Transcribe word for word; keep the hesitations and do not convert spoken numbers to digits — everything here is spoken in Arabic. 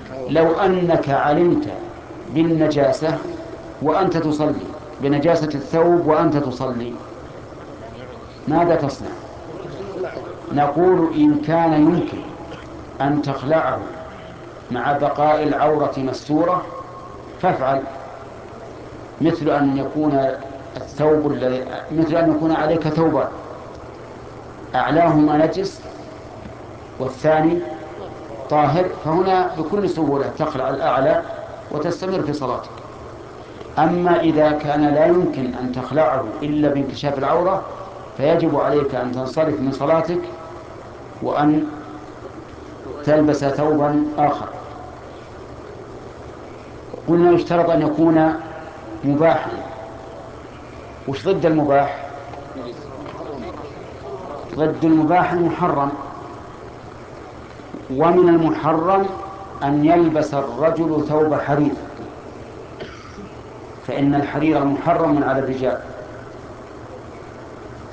لو أنك علمت بالنجاسة وأنت تصلي، بنجاسة الثوب وأنت تصلي، ماذا تصنع؟ نقول إن كان يمكن أن تخلعه مع بقاء العورة مستورة فافعل، مثل أن يكون الثوب الذي مثل أن يكون عليك ثوبان أعلاهما نجس والثاني طاهر، فهنا بكل سهولة تخلع الأعلى وتستمر في صلاتك. أما إذا كان لا يمكن أن تخلعه إلا بانكشاف العورة فيجب عليك أن تنصرف من صلاتك وأن تلبس ثوبا آخر. قلنا يشترط أن يكون مباحا. وش ضد المباح؟ ضد المباح المحرم. ومن المحرم أن يلبس الرجل ثوب حرير، فإن الحرير محرم على الرجال.